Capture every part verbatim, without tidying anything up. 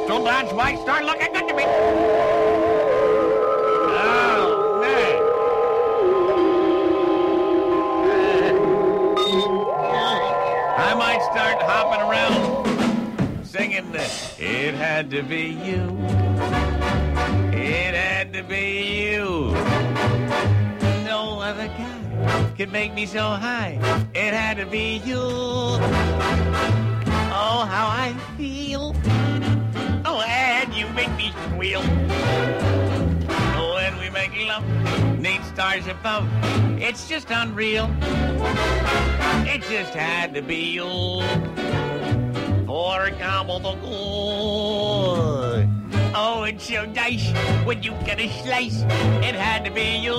two dots might start looking good to me. Oh, man. I might start hopping around singing this. It had to be you. It had to be you. No other guy could make me so high. It had to be you. Oh, how I feel. Oh, and you make me squeal. Oh, when we make love, neat stars above. It's just unreal. It just had to be you. For gobble the good. Oh, it's so nice when you get a slice. It had to be you.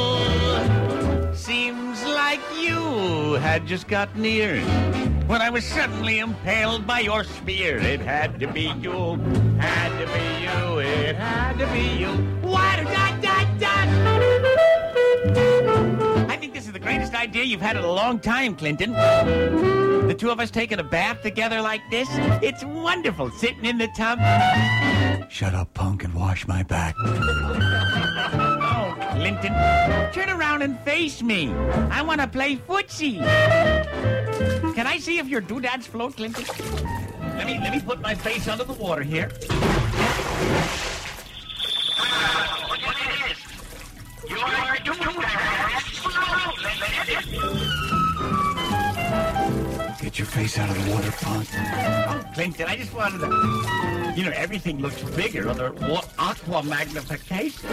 Seems like you had just got near when I was suddenly impaled by your spear. It had to be you. Had to be you. It had to be you. What a dot dot dot. I think this is the greatest idea you've had in a long time, Clinton. The two of us taking a bath together like this. It's wonderful, sitting in the tub. Shut up, punk, and wash my back. Oh, Clinton, turn around and face me. I want to play footsie. Can I see if your doodads float, Clinton? Let me let me put my face under the water here. Get your face out of the water, punk. Oh, Clinton, I just wanted to... You know, everything looks bigger under wa- aqua magnification.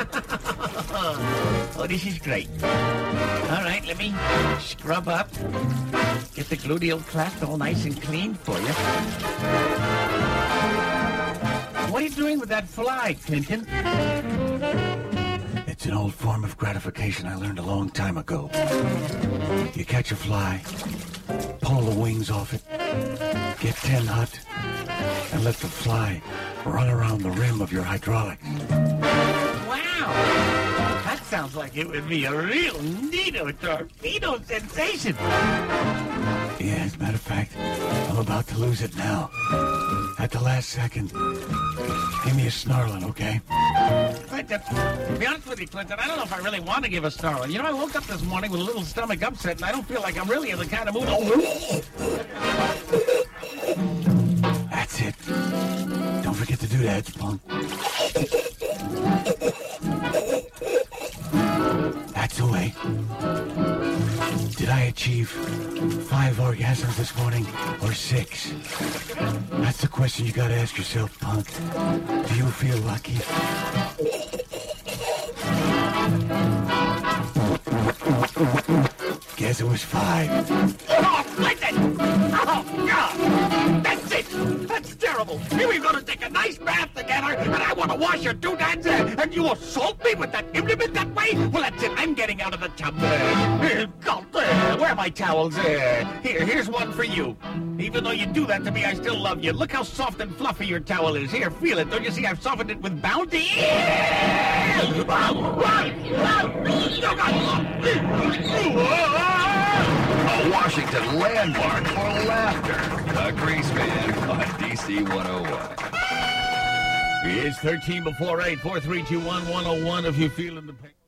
Oh, this is great. All right, let me scrub up. Get the gluteal cleft all nice and clean for you. What are you doing with that fly, Clinton? It's an old form of gratification I learned a long time ago. You catch a fly, pull the wings off it, get tin hot, and let the fly run around the rim of your hydraulics. Wow! That sounds like it would be a real neato torpedo sensation. Yeah, as a matter of fact, I'm about to lose it now. At the last second. Give me a snarling, okay? Clinton, to be honest with you, Clinton, I don't know if I really want to give a snarling. You know, I woke up this morning with a little stomach upset, and I don't feel like I'm really in the kind of mood. That's it. Don't forget to do that, punk. That's the way. Did I achieve five orgasms this morning or six? That's the question you gotta ask yourself, punk. Do you feel lucky? Guess it was five. Oh, Clinton! Oh, God! That's it! That's terrible! Here we're going to take a nice bath together, and I want to wash your doodads, uh, and you assault me with that implement that way? Well, that's it. I'm getting out of the tub. Uh, uh, God, uh, where are my towels? Uh, here, here's one for you. Even though you do that to me, I still love you. Look how soft and fluffy your towel is. Here, feel it. Don't you see I've softened it with bounty? A Washington landmark for laughter. The Greaseman on D C one oh one. It's thirteen before eight, four three two one one oh one if you're feeling the pain.